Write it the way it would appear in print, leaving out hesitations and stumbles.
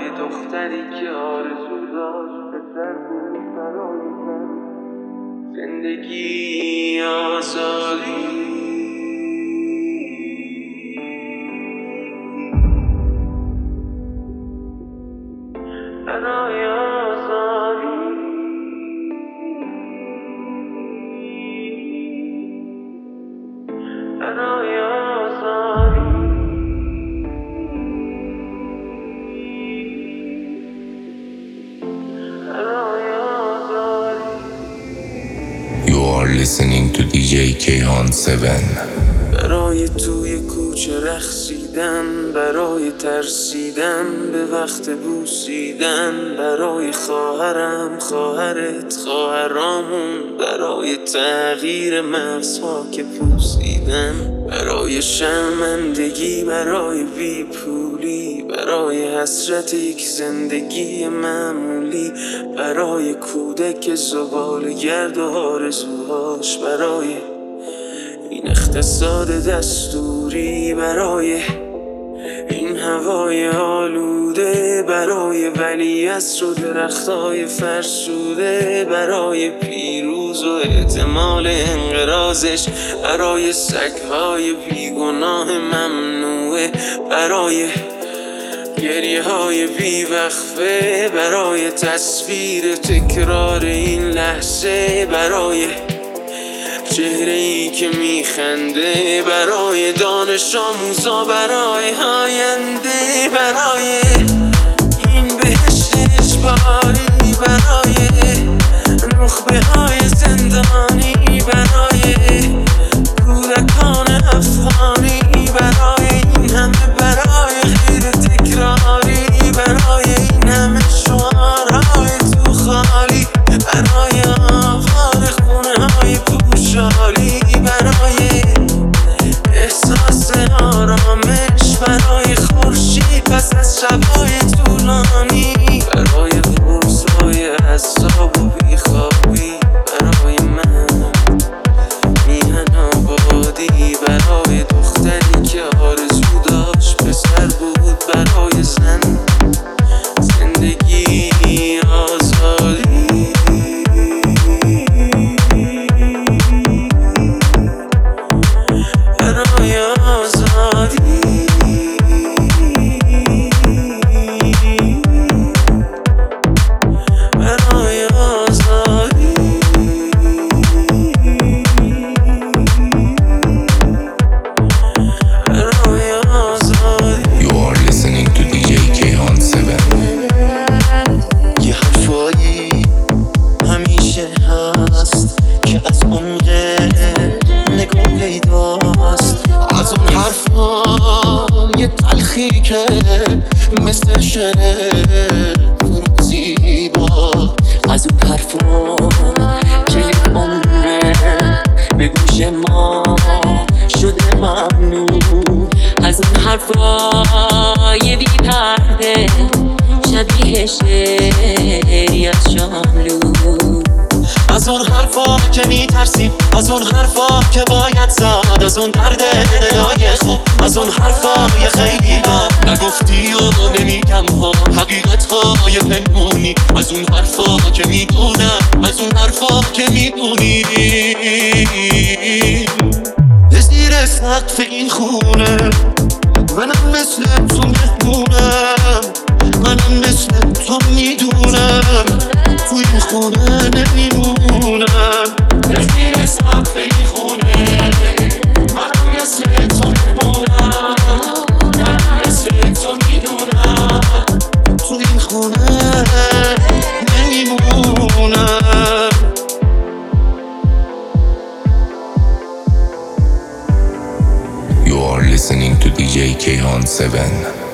دختری که آرزو داشت پسر بود برای زن. زندگی آزادی برای آزادی برای آزادی برای آزادی. You are listening to DJ Kayhan 7. برای توی کوچه رقصیدن، برای ترسیدن به وقت بوسیدن، برای خواهرم، خواهرت، خواهرامون، برای تغییر مغزها که پوسیدن، برای شرمندگی، برای بیپولی، برای حسرت یک زندگی معمولی، برای کودک زباله‌گرد و آرزوهاش، برای این اقتصاد دستوری، برای این هوای آلوده، برای ولیعصر و درختای فرسوده، برای پیروز و احتمال انقراضش، برای سگهای بیگناه ممنوعه، برای گریه های بیوقفه، برای تصویر تکرار این لحظه، برای چهره‌ای که میخنده، برای دانش آموزا، برای آینده، برای این بهشت اجباری، برای نخبه های زندانی، برای کودکان افغانی، برای این همه، برای غیر تکراری، برای این همه شعارهای تو خالی، برای آوار خونه های پوشالی، برای احساس آرامش، برای خورشید پس از شب‌های طولانی، برای روزهای عذاب و بیخوابی، برای من میهن آبادی، برای دختری که آرزو داشت پسر بود برای زن. زندگی آزادی برای آزادی برای آزادی برای آزادی. You are listening to DJ Kayhan 7. یه حرفایی همیشه هست که از عمق نگاه پیداست، از اون حرفا یه تلخی که مثل شعر زیبا، از اون حرفا که یک عمره به گوش ما شده ممنوع، از اون حرفای بی پرده شبیه شعری از شاملو، از اون حرفا که میترسیم، از اون حرفا که باید زد، از اون درد دلای خوب، از اون حرفای خیلی با نگفتی و نمیگم ها، حقیقتهای پنهونی، از اون حرفا که میدونم، از اون حرفا که میدونی. زیر سقف این خونه منم مثل تو مهمونم، منم مثل تو میدونم تو این خونه نمیمونم. زیر سقف این خونه منم مثل تو مهمونم، منم مثل تو میدونم تو این خونه نمیمونم. You are listening to DJ Kayhan 7.